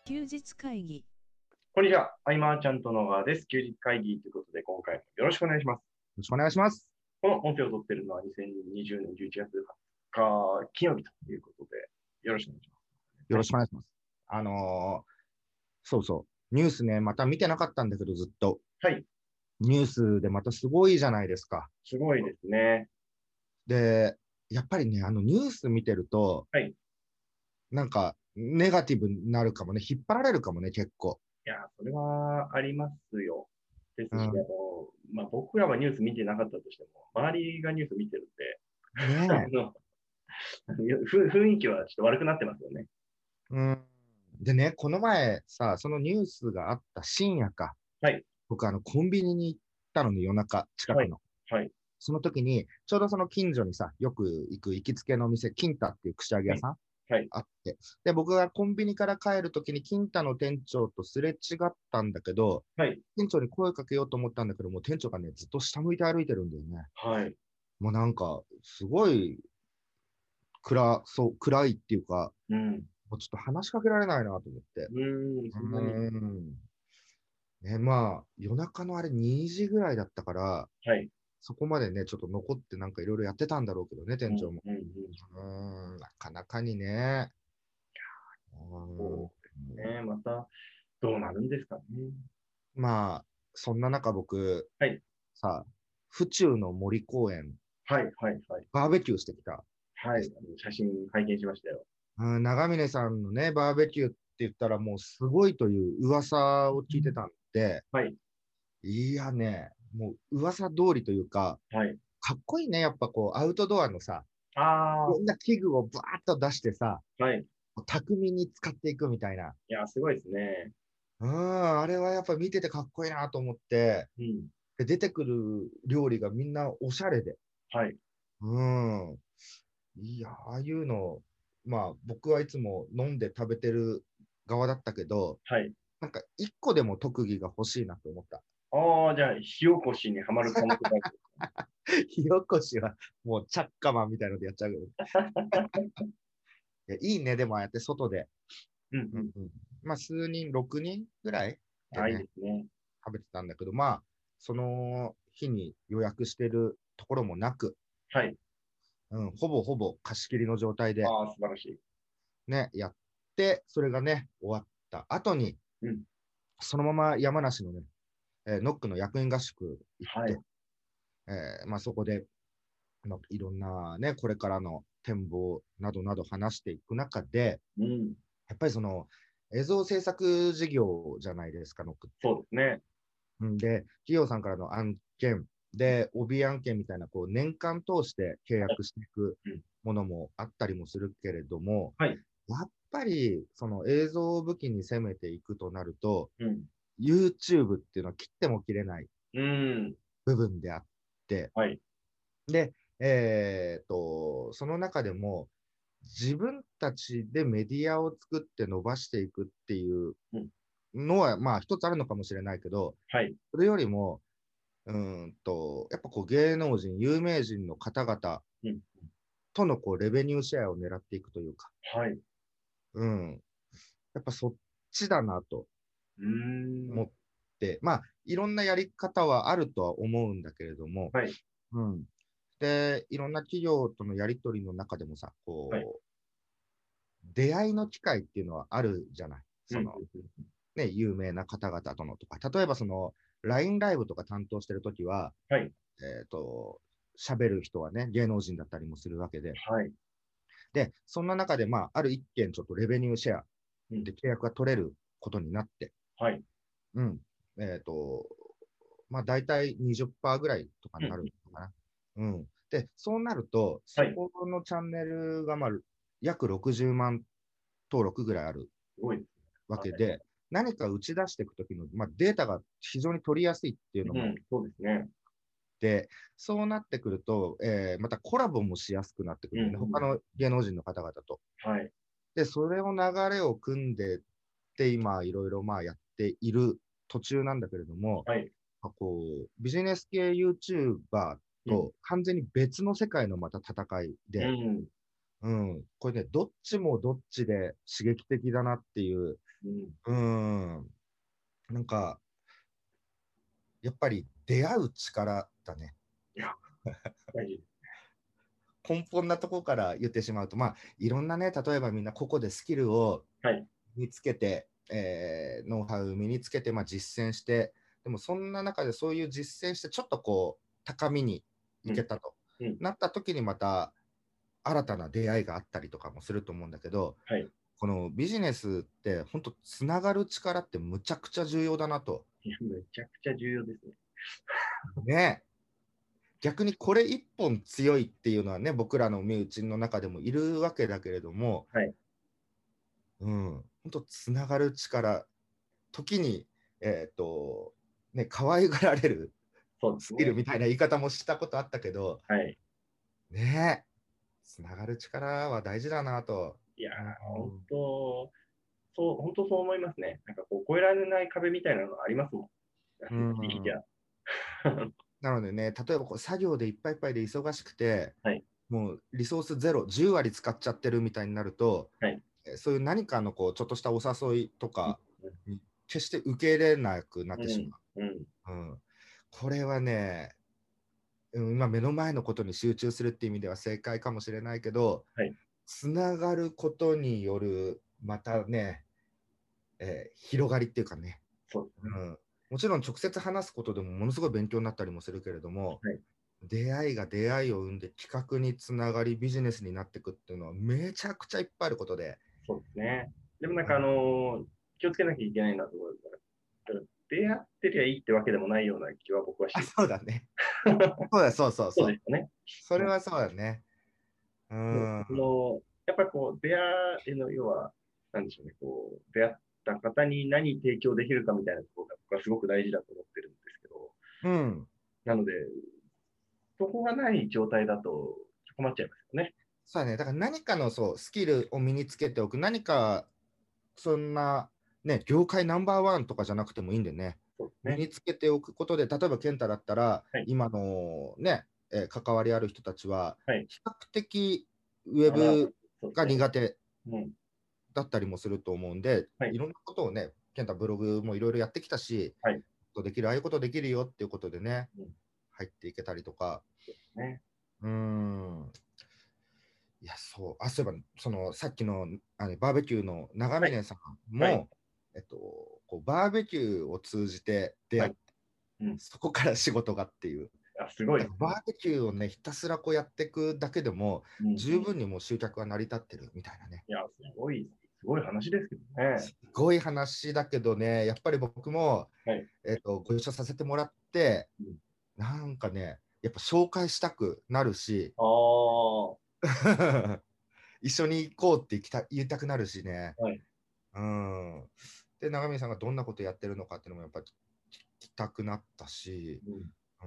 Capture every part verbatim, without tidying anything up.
休日会議。 こんにちは。アイマーちゃんと野川です。休日会議ということで、今回もよろしくお願いします。よろしくお願いします。 この音声を撮っているのはにせんにじゅうねんじゅういちがつはつか、金曜日ということで、よろしくお願いします。 よろしくお願いします。あのー、そうそう。ニュースね、また見てなかったんだけど、ずっと。 はい。 ニュースでまたすごいじゃないですか。 すごいですね。 で、やっぱりね、あのニュース見てると、 はい。 なんか、ネガティブになるかもね、引っ張られるかもね、結構。 いや、それはありますよ。ですし、 うん、 あの、まあ、僕らはニュース見てなかったとしても、周りがニュース見てるんで、あねの、ふ雰囲気はちょっと悪くなってますよね。 え。うん。でね、この前さ、そのニュースがあった深夜か。 はい。 僕、あの、コンビニに行ったのに夜中、近はい。 くの。 はい。 その時に、ちょうどその近所にさ、よく行く行きつけのお店、金太っていう串揚げはい。 屋さんはい。 あって。で、僕がコンビニから帰るときに、金太の店長とすれ違ったんだけど、 はい。 店長に声かけようと思ったんだけど、もう店長がね、ずっと下向いて歩いてるんだよね。 はい。 もうなんか、すごい暗、そう、暗いっていうか、 うん。 もうちょっと話しかけられないなと思って。 うーん、そんなに。 うーん。ね、まあ、夜中のあれにじぐらいだったから、 はい。 そこまでね、ちょっと残ってなんかいろいろやってたんだろうけどね、 うん、 店長も。 うん、うん。 うーん、なかなかにね。うーん。 そうですね。また、どうなるんですかね。 まあ、そんな中僕、 はい。 さ、府中の森公園、 はい、はい、はい。 バーベキューしてきたはい。 です。 あの写真拝見しましたよ。 うん、長峰さんのね、バーベキューって言ったらもうすごいという噂を聞いてたんで、 はい。 いやね、もう噂通りというか、 はい。 かっこいいね。やっぱこう、アウトドアのさ、いああ、 ろんな器具をバーッと出してさ、 はい。 巧みに使っていくみたいな。 いや、すごいですね。 うん、あれはやっぱ見ててかっこいいなと思って、 うん。 で、出てくる料理がみんなおしゃれで。 はい。 うん。いや、ああいうの、まあ僕はいつも飲んで食べてる側だったけど、 はい。 なんか一個でも特技が欲しいなと思った。 ああ、じゃあ、火起こしにはまる可能性がある。 火起こしはもうチャッカマンみたいのでやっちゃうけど。いや、いいね、でもああやって外で。 うん、うん。 うんうん、まあ数人、ろくにんぐらいでああ、いいでね、 すね。 食べてたんだけど、まあ、その日に予約してるところもなく、 はい。 うん、ほぼほぼ貸し切りの状態でああ、素晴らしい。 ね、やって、それがね、終わった後に、 うん。 そのまま山梨のね、えーノックの役員合宿行って、 はい。 えーまあ、そこで、まあ、いろんなね、これからの展望などなど話していく中で、 うん。 やっぱりその映像制作事業じゃないですか、ノックって。 そうですね。 うんで、企業さんからの案件で、帯案件みたいな、こう、年間通して契はい。 約していくうん。 ものもあったりもするけれども、 はい。 やっぱり、その映像を武器に攻めていくとなると、 うん。 YouTube っていうのは切っても切れないうん。 部分であって、 はい。 で、えっと、その中でも、自分たちでメディアを作って伸ばしていくっていううん。 のは、まあ一つあるのかもしれないけど、 はい。 それよりも、うーんと、やっぱこう芸能人、有名人の方々 うん。 とのこうレベニューシェアを狙っていくというか、 はい。ううん。やっぱそっちだなとーん。 思って、まあ、いろんなやり方はあるとは思うんだけれども、 はい。 うん。で、いろんな企業とのやりとりの中でもさ、 はい。 こう、出会いの機会っていうのはあるじゃない。 うん。 その、ね、有名な方々とのとか、例えばその、ライン ライブとか担当してるときは、 はい。 えっと、喋る人はね、芸能人だったりもするわけで、 はい。 で、そんな中で、まあ、ある一件ちょっとレベニューシェアうん。 で契約が取れることになって、 はい。 うん。えっと、まあ、大体にじゅっパーセントぐらいとかになうん。 るのかな。うん。で、そうなると、そはい。 このチャンネルが、まあ、約ろくじゅうまん登録ぐらいあるすごいですね。はい。 わけで、何か打ち出していくときの、まあ、データが非常に取りやすいっていうのもうん。そうですね。 で、そうなってくると、えーまたコラボもしやすくなってくうん。 るんだよね。他うん。 の芸能人の方々と。 はい。 で、それを流れを組んでって、今、いろいろまあやっている途中なんだけれども、 はい。 まあこう、ビジネス系 YouTuber うん。 と完全に別の世界のまた戦いで、 うん。 うん、これね、どっちもどっちで刺激的だなっていう、 うん。 うん。なんか、やっぱり出会う力だね。 いや、大事。 根本なところから言ってしまうと、まあ、いろんなね、例えばみんな個々でスキルをはい。 身につけて、えーノウハウを身につけて、まあ、実践して、でもそんな中でそういう実践して、ちょっとこう、高みに行けたと、 うん。 なった時にまた新たな出会いがあったりとかもすると思うんだけど、 はい。 このビジネスって本当つながる力ってむちゃくちゃ重要だなと。 いや、めちゃくちゃ重要ですね。 ね。逆にこれ一本強いっていうのはね、僕らの身内の中でもいるわけだけれども、 はい。 うん、本当つながる力、時に、えっ、と、ね、可愛がられるスキルそうですね。 みたいな言い方もしたことあったけど、 はい。 ね、つながる力は大事だなと。 いやー、本うん当、そう、本当そう思いますね。なんかこう、越えられない壁みたいなのがありますもん。やっうて生きてきん、 ゃ。 なのでね、例えばこう作業でいっぱいいっぱいで忙しくて、 はい。 もうリソースゼロ、じゅう割使っちゃってるみたいになると、 はい。 えそういう何かのこうちょっとしたお誘いとうん。 かに決して受け入れなくなっうん。 てしまうん。 う。うん、これはね、うん、今目の前のことに集中するっていう意味では正解かもしれないけど、 はい。 つながることによるまたね、えー広がりっていうかね、 そうですね。 うん、もちろん直接話すことでもものすごい勉強になったりもするけれども、 はい。 出会いが出会いを生んで企画につながりビジネスになっていくっていうのはめちゃくちゃいっぱいあることで、 そうですね。でもなんかあうん、 のー気をつけなきゃいけないなと思うから、出会ってりゃいいってわけでもないような気は僕はしあ、 ていそうだね。 る。 そうだ、そうそうそう。 そうですよね。 それはそうだね。うでん。 その、やっぱりこう、出会いの、要は、なんでしょうね、こう、出会った方に何提供できるかみたいなところが僕はすごく大事だと思ってるんですけど、 うん。 なので、そこがない状態だと困っちゃいますよね。 そうだね。だから何かのそうスキルを身につけておく、何かそんな、ね、業界ナンバーワンとかじゃなくてもいいんでね、 そうですね。 身につけておくことで、例えば健太だったら、 はい。 今のね、えー関わりある人たちは、 はい。 比較的ウェあら、 ブがそうですね。 苦手うん。 だったりもすると思うんで、 はい。 いろんなことをね、健太ブログもいろいろやってきたし、 はい。 できる、ああいうことできるよっていうことでね、 うん。 入っていけたりとか、 ね。 うーん、いや、そう、あ、そういえば、そのさっきのあのバーベキューの長はい。 峰さんはい。 も、えっと、こうバーベキューを通じて出会って、 はい。うん。 そこから仕事がっていう、 あ、すごいだからですね。 バーベキューをね、ひたすらこうやっていくだけでも、 うん。 十分にもう集客が成り立ってるみたいなね。 いや、すごい、すごい話ですけどね。 すごい話だけどね、やっぱり僕も、 はい。 えっと、ご一緒させてもらって、 うん。 なんかね、やっぱ紹介したくなるし、 ああ、は一緒に行こうって言きた言いたくなるしね。 い。 うん。で、長見さんがどんなことやってるのかっていうのもやっぱり聞きたくなったし、 うん。 うん。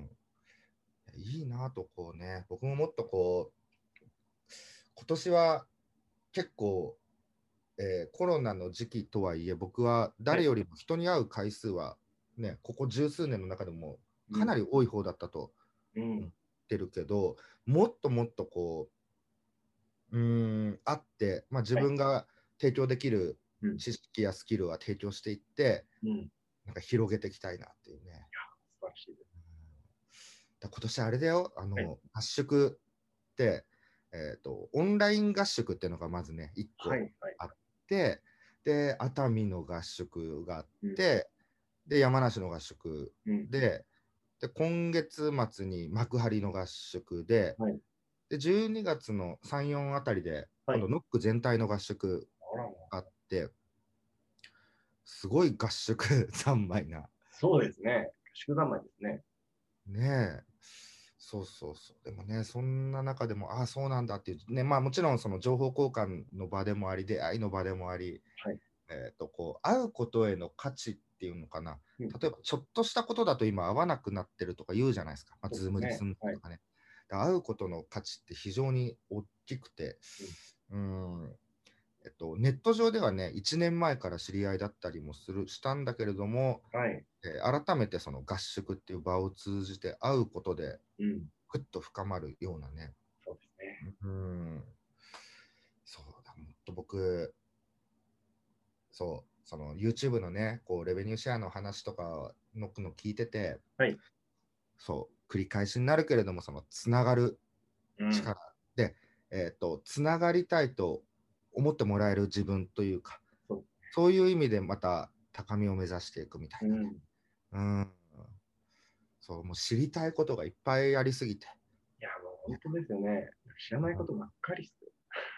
いいなとこうね、僕ももっとこう、今年は結構、えーコロナの時期とはいえ、僕ははい。 誰よりも人に会う回数は、ね、ここ十数年の中でもうん。 かなり多い方だったとうん。 思ってるけど、もっともっとこう、うーん、あって、まあ、自はい。 分が提供できるうん。 知識やスキルは提供していって、 うん。 なんか広げていきたいなっていうね。 素晴らしいです。 だ今年あれだよ、あはい。 の合宿って、えーと、オンライン合宿っていうのがまずね、いっはい。 こはい。 あって、で、熱海の合宿があっうん。 て、で、山梨の合宿うん。 で、で今月末に幕張の合宿で、 はい。 でじゅうにがつのさん、よんあたりで、 はい。 今度ノック全体の合宿あらま。 があって、すごい合宿三昧な。 そうですね。宿三昧ですね。 ねえ。そうそうそう。でもね、そんな中でも、ああ、そうなんだっていう、ね、まあもちろんその情報交換の場でもあり、出会いの場でもあり、 はい。 えっと、こう、会うことへの価値っていうのかな。 うん。 例えば、ちょっとしたことだと今会わなくなってるとか言うじゃないですか。まあ、 そうでズームで済すね。はい。 むとかね。だから会うことの価値って非常に大きくて、 うん。 うん、えっと、ネット上ではね、いちねんまえから知り合いだったりもするしたんだけれども、 はい。 えー改めてその合宿っていう場を通じて会うことで、 うん。 ぐっと深まるようなね。 そうですね。 うん、そうだ、もっと僕、 そう、その YouTube のね、こうレベニューシェアの話とかのの聞いてて、 はい。 そう、繰り返しになるけれども、そのつながるうん。 力で、えっと、つながりたいと思ってもらえる自分というか、 そう。 そういう意味でまた高みを目指していくみたいなね。 うん。 うん。そう、もう知りたいことがいっぱいありすぎて。 いや、もう本当ですよね。知らないことばっかりっすよ。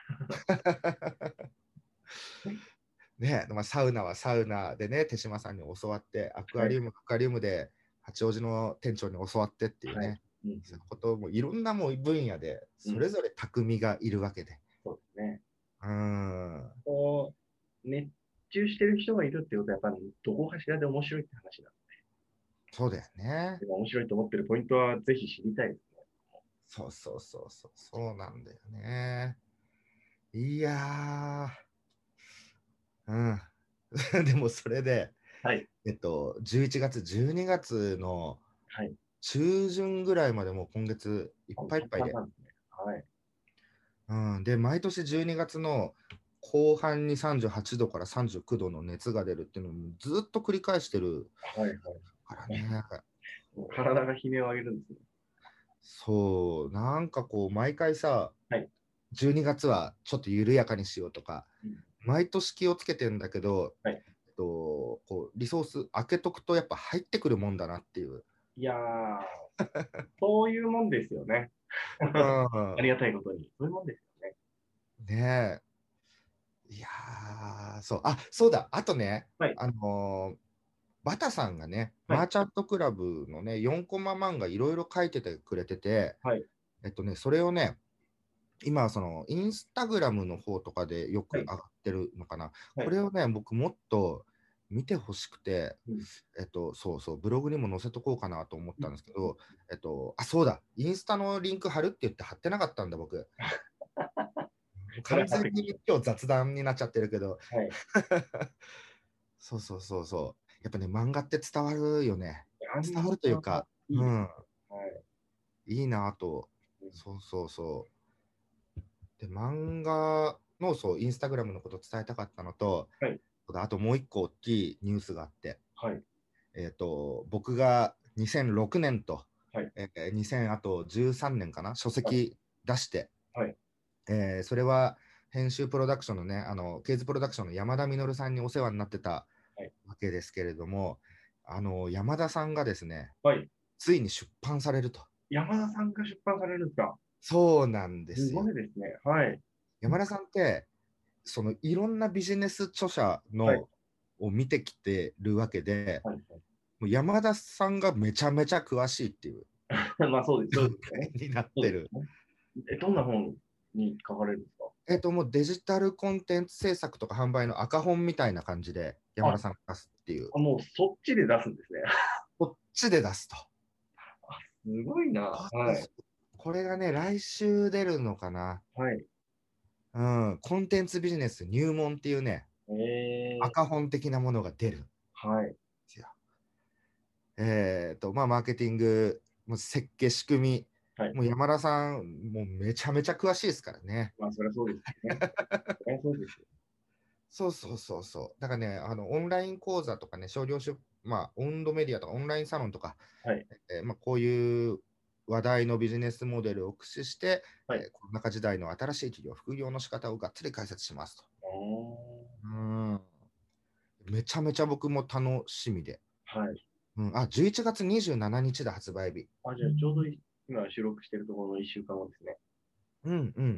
ね、まあ、サウナはサウナでね、手島さんに教わって、アクはい。 アリウム、アクアリウムで八王子の店長に教わってっていうはい。 ね、 うん。 そういうこともいろんなもう分野で、 うん。 それぞれ匠がいるわけで。 そうですね。 うーん、 こう、熱中してる人がいるってことは、やっぱりどこかしらで面白いって話なんそうだよね。 で、面白いと思ってるポイントはぜひ知りたいですね。 そうそうそうそう、そうなんだよね。いやー、うん。でもそれで、 はい。 えっと、じゅういちがつ、じゅうにがつのはい。 中旬ぐらいまでもう今月いっあ、 ぱいいっぱいで。 パンですね。はい。 うん、で、毎年じゅうにがつの後半にさんじゅうはちどからさんじゅうきゅうどの熱が出るっていうのをずっと繰り返してるはい。はい。 からね。 もう体が悲鳴を上げるんですね。 そう、なんかこう、毎回さ、 はい。 じゅうにがつはちょっと緩やかにしようとか、 うん、 毎年気をつけてんだけど、 はい。 えっと、こうリソース開けとくとやっぱ入ってくるもんだなっていう。 いやー、そういうもんですよね。 うありん、 がたいことに。そういうもんですよね。 ねえ。いやー、そう、あ、そうだ、あとね、 はい。 あのーバタさんがね、 はい。 マーチャントクラブのね、よんコマ漫画いろいろ書いててくれてて、 はい。 えっとね、それをね、今、そのインスタグラムの方とかでよくはい。 上がってるのかな。 はい。 これをね、僕もっと見てほしくて、 うん。 えっと、そうそう、ブログにも載せとこうかなと思っうん。 たんですけど、えっと、あ、そうだ、インスタのリンク貼るって言って貼ってなかったんだ、僕。 それ完全には貼ってきまし今日雑談になっちゃってるけど。 た。はい。 そうそうそうそう。やっぱね、漫画って伝わるよね。 あん伝わるというか、 いいです。 うん、 はい。 いいなぁと。 うん。 そうそうそう。で、漫画のそう、インスタグラムのこと伝えたかったのと、 はい。 あともう一個大きいニュースがあって、 はい。 えっと、僕がにせんろくねんと、 はい。 えーにせんあとじゅうさんねんかな、書はい。 籍出して、 はい。 えーそれは編集プロダクションのね、あの、ケイズプロダクションの山田実さんにお世話になってたはい。 わけですけれども、あの、山田さんがですね、 はい。 ついに出版されると。 山田さんが出版されるんですか？ そうなんですすよ。 ごいですね。はい。 山田さんって、そのいろんなビジネス著者はい。 のを見てきてるわけで、 はい。 もう山田さんがめちゃめちゃ詳しいっていうはい。まあ、そうです。 状そうですよね。 態になってる。 そうですよね。え、どんな本に書かれるんですか？ えっと、もうデジタルコンテンツ制作とか販売の赤本みたいな感じで山あ、 田さんが出すっていう、 あ、もうそっちで出すんですね。 こっちで出すと。 すごいな。はい。 これがね、来週出るのかな。 はい。 うん、コンテンツビジネス入門っていうね、 えー、 赤本的なものが出るんではい。 すよ。えっと、まあ、マーケティング、もう設計、仕組はい。 み、もう山田さん、もうめちゃめちゃ詳しいですからね。 まあ、そりゃそうですよね。そりゃそうですよ。 そうそうそうそう。だからね、あのオンライン講座とかね、商業出、まあ、オンドメディアとかオンラインサロンとか、 はい。 えーまあ、こういう話題のビジネスモデルを駆使して、 はい。 えーコロナ禍時代の新しい企業、副業の仕方をがっつり解説しますと。 あー、 うん。めちゃめちゃ僕も楽しみで。 はい。 うん、あ、じゅういちがつにじゅうしちにちだ、発売日。 あ、じゃあ、ちょうどい今収録しているところのいっしゅうかんごですね。 うんうんうんうん。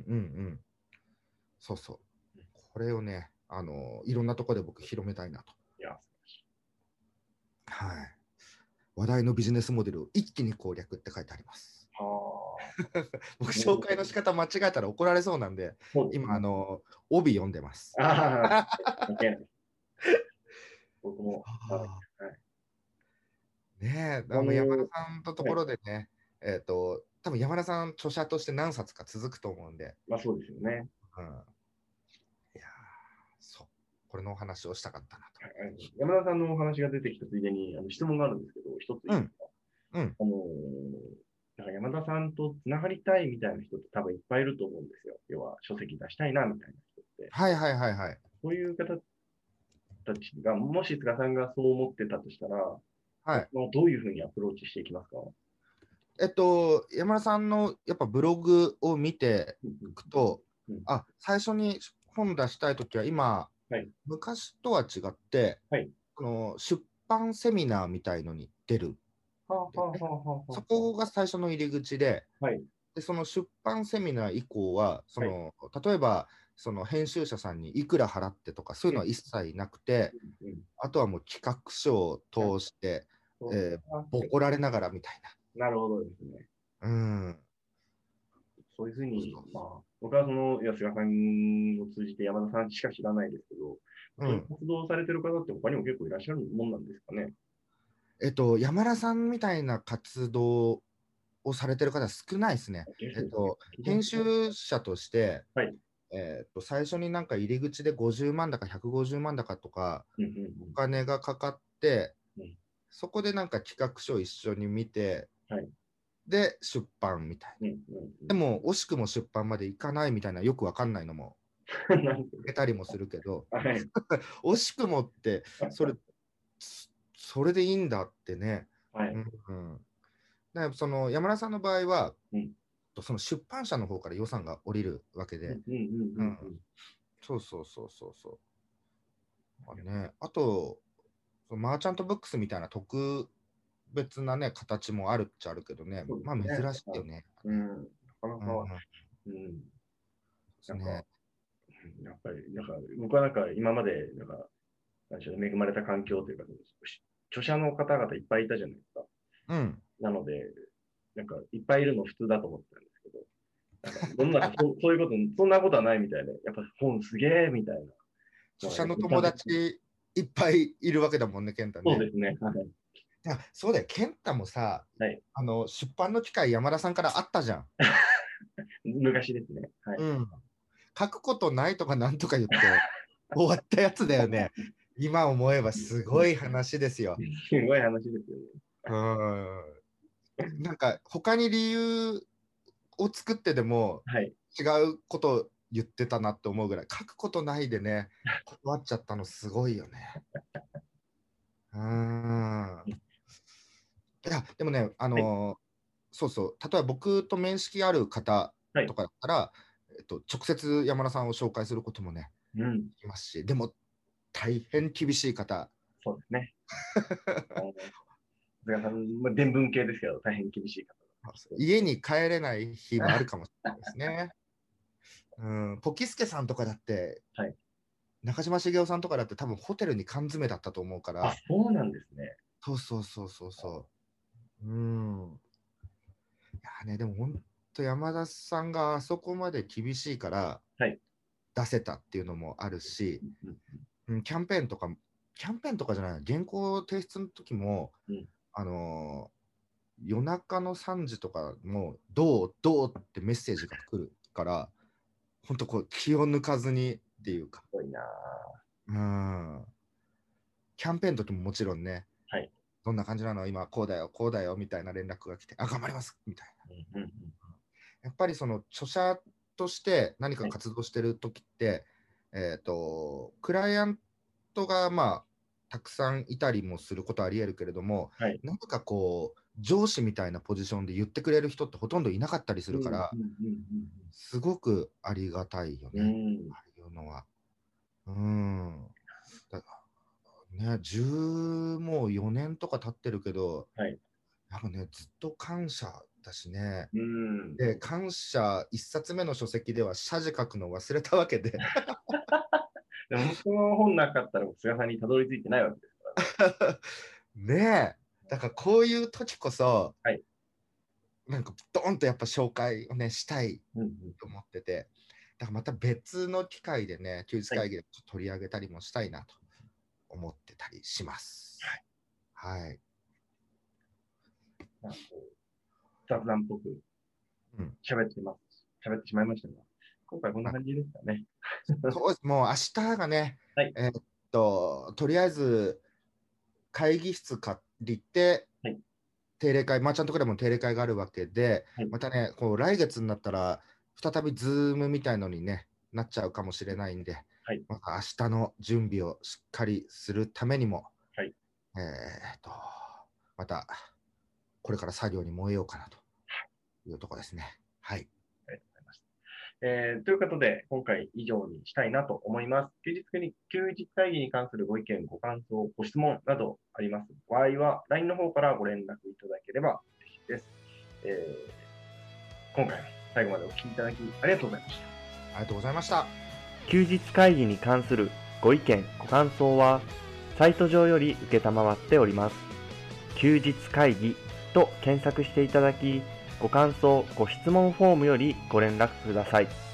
そうそう。これをね、あのいろんなところで僕広めたいなと。 いや、 はい。話題のビジネスモデルを一気に攻略って書いてあります。 はあ、 僕、 なるほど。 紹介の仕方間違えたら怒られそうなんで、今、あそうですね。 の帯読んでます。 ああ、関係ない。僕も、はい。 あはい。 ーねえ、 ああの山田の、 さんのとはい。 ころでね、えっ、と、多分山田さん、著者として何冊か続くと思うんで、 まあ、そうですよね。 うん、いやーそう、これのお話をしたかったなと。 はい、山田さんのお話が出てきたついでに、あの質問があるんですけど、一ついいうん、 ですか？ うん。 あの、なんか山田さんとつながりたいみたいな人って多分いっぱいいると思うんですよ。要は書籍出したいなみたいな人って。 はいはいはいはい。 そういう方ったちが、もし菅さんがそう思ってたとしたら、 はい。 どういうふうにアプローチしていきますか？ えっと、山田さんのやっぱブログを見てうんいくと、 うんうんあ、最初に本出したいときは今、 はい。 昔とは違って、 はい。 この出版セミナーみたいのに出る。 はあ、はあ、はでね、 あ、はあ、はそあ。 こが最初の入り口で、 はい。 でその出版セミナー以降は、そはい。 の例えばその編集者さんにいくら払ってとか、そういうのはうん。 一切なくて、 うん。 あとはもう企画書をあ、 通して、 そうえーあ、はい。 ボコられながらみたいなるほどですね。 な。うん。 そういうふうに、 そうまあ、僕はその、安川さんを通じて山田さんしか知らないですけど、そういううん。 活動をされてる方って他にも結構いらっしゃるもんなんですかね。 えっと、山田さんみたいな活動をされてる方少ないですね。 ですね。 えっと、 聞いてま編すね。 集者として、 はい。 えっと、最初になんか入り口でごじゅうまんだかひゃくごじゅうまんだかとか、 うんうんお金がかかって、 うん。うん。 そこでなんか企画書を一緒に見て、 はい。 で、出版みたいな。 うんうんでも、惜しくも出版までいかないみたいな、よくわかんないのもうん。なる受けたりもするけど、 ほど。はい。 惜しくもって、それ、そそれでいいんだってね。 はい。 うんうん、でその山田さんの場合は、 うん。 その出版社の方から予算が下りるわけで、 うんうんうんうん、 うんそうそうそうそうそう。あね、あと、そのマーチャントブックスみたいな特別なね、形もあるっちゃあるけどね、まあ珍そうですね。はい。 しいよね。 うん。なかなうん、うん、 か、うん。なんか、 ですね。 うんやっぱり、なんか、僕はなんか今まで、なんか、なんでしょうね、恵まれた環境というか、し著者の方々いっぱいいたじゃないですか。 うん。 なので、なんか、いっぱいいるの普通だと思ってたんですけど、なんか、世の中そ、そういうこと、そんなことはないみたいで、やっぱ本すげえみたいなの著が、やっ者の友ぱりちゃんと、 達いっぱいいるわけだもんね、健太ね。 そうですね。はい。 あ、そうだよ、健太もさ、 はい。 あの出版の機会、山田さんからあったじゃん。 昔ですね。はい。 うん。書くことないとかなんとか言って終わったやつだよね。今思えばすごい話ですよ。 すごい話ですよね。 うん。なんか他に理由を作ってでもはい。 違うこと言ってたなって思うぐらい、書くことないでね、断っちゃったのすごいよね。うん。いや、でもね、あはい。 のーそうそう、例えば僕と面識ある方はい。 とかだったら、えっと、直接山田さんを紹介することもね、 うん。 いますし、でも大変厳しい方。 そうですね。あの、菅さん、まあ、伝聞系ですけど、大変厳しい方だな、きっと。 家に帰れない日もあるかもしれないですね。うん、ポキスケさんとかだって、 はい。 中島茂雄さんとかだって多分ホテルに缶詰だったと思うかあ、 ら、 そうなんですね。 そうそうそうそうそう。うん。いやね、でも本当山田さんがあそこまで厳しいからはい。 出せたっていうのもあるし、 うん。 うん、キャンペーンとか、キャンペーンとかじゃない、原稿提出の時も、 うん。 あのー夜中のさんじとかも、どうどうってメッセージが来るから、本当こう気を抜かずにっていうか、 すごいな。 うん、キャンペーンの時ももちろんね、 はい。 どんな感じなの今、こうだよ、こうだよみたいな連絡が来て、あ、頑張りますみたいうん。うん。 な。やっぱりその著者として何かはい。 活動してる時って、えっと、クライアントがまあ、たくさんいたりもすることはあり得るけれども、 はい。 何かこう、上司みたいなポジションで言ってくれる人ってほとんどいなかったりすうん。 るから、 うん。うん。 すごくありがたいようん。 ね、 うん。 ああいうのは。うん。だね、じゅうもうよねんとか経ってるけど、 はい。 やっぱね、ずっと感謝だしね。 うん。 で、感謝いっさつめの書籍では謝辞書くの忘れたわけで。 でも、その本なかったら、菅さんにたどり着いてないわけですからね。 ねえ。だからこういう時こそ、 はい。 なんかドーンとやっぱ紹介をね、したいうん。うん。 と思ってて、だからまた別の機会でね、休日はい。 会議で取り上げたりもしたいなと思ってたりします。はい。 まあ、こう、雑談っぽくうん。 喋ってます。喋ってしまいましたが、今回こんなあ、 感じですかね。 そうです。もう明日がね、 はい。 えーっと、とりあえず会議室借りて、 はい。 定例会、マーチャントクラブの定例会があるわけで、 はい。 またね、こう来月になったら、再びズームみたいのに、ね、なっちゃうかもしれないんで、 はい。 また明日の準備をしっかりするためにも、 はい。 えーっと、またこれから作業に燃えようかなというところですね。はい。 ありがとうございました。えー、ということで、今回以上にしたいなと思います。休日に休日会議に関するご意見、ご感想、ご質問などあります場合は、ライン の方からご連絡いただければ嬉しいです。えー、今回も最後までお聞きいただきありがとうございました。 ありがとうございました。 休日会議に関するご意見、ご感想は、サイト上より受けたまわっております。休日会議と検索していただき、ご感想、ご質問フォームよりご連絡ください。